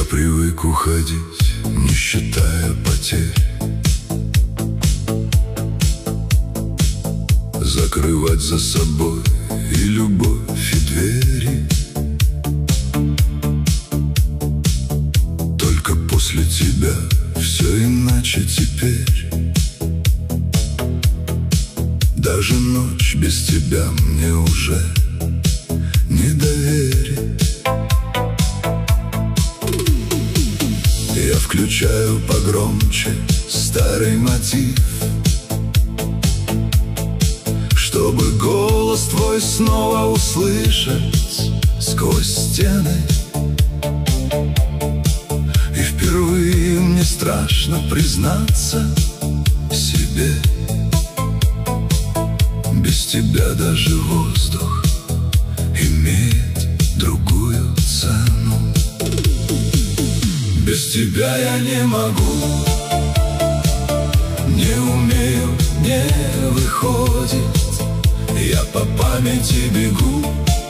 Я привык уходить, не считая потерь, закрывать за собой и любовь, и двери. Только после тебя все иначе теперь. Даже ночь без тебя мне уже не доверить. Я включаю погромче старый мотив, чтобы голос твой снова услышать сквозь стены. И впервые мне страшно признаться себе: без тебя даже воздух имеет другую цену. Без тебя я не могу, не умею, не выходит. Я по памяти бегу,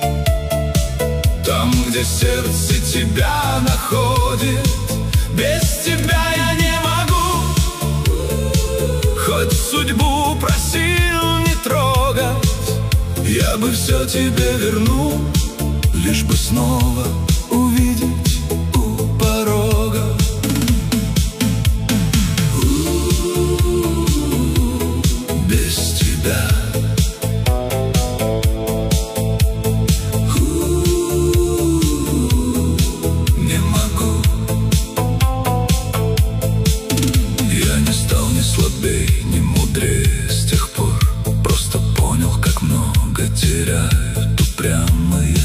там, где сердце тебя находит. Без тебя я не могу, хоть судьбу просил не трогать. Я бы все тебе вернул, лишь бы снова увидеть у порога. Без тебя не могу. Я не стал ни слабей, ни мудрее с тех пор. Просто понял, как много теряют упрямые.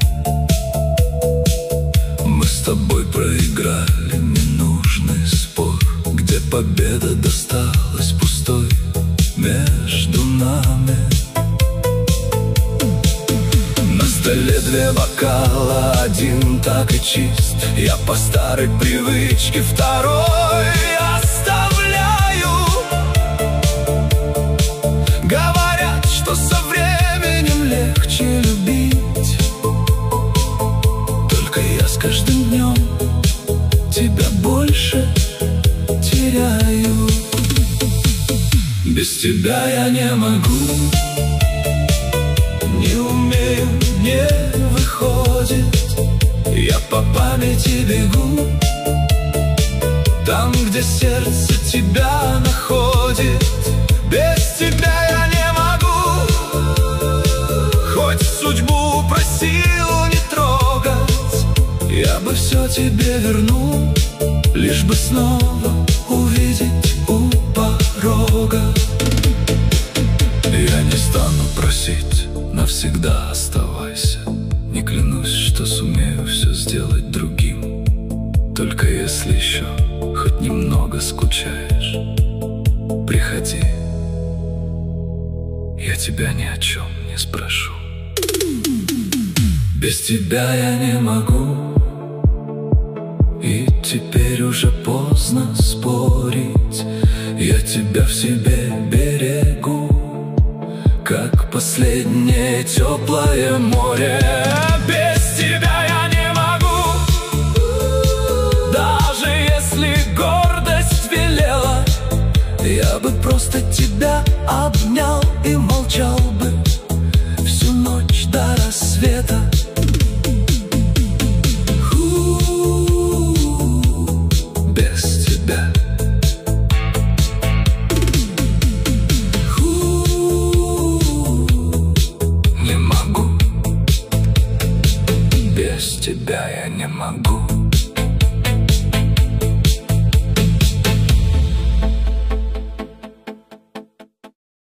Мы с тобой проиграли ненужный спор, где победа досталась пустой между нами. На столе две бокала, один так и чист. Я по старой привычке второй оставляю. Говорят, что со временем легче любить. Только я с каждым днем тебя больше теряю. Без тебя я не могу, не умею, не выходит. Я по памяти бегу, там, где сердце тебя находит. Без тебя я не могу, хоть судьбу просил не трогать. Я бы все тебе вернул, лишь бы снова увидеть у порога. Я не стану просить, навсегда оставайся. Не клянусь, что сумею все сделать другим. Только если еще хоть немного скучаешь, приходи, я тебя ни о чем не спрошу. Без тебя я не могу, и теперь уже поздно спорить. Я тебя в себе берегу, как последнее теплое море. Без тебя я не могу, даже если гордость велела. Я бы просто тебя обнял и молчал бы всю ночь до рассвета. Без тебя не могу. Без тебя я не могу.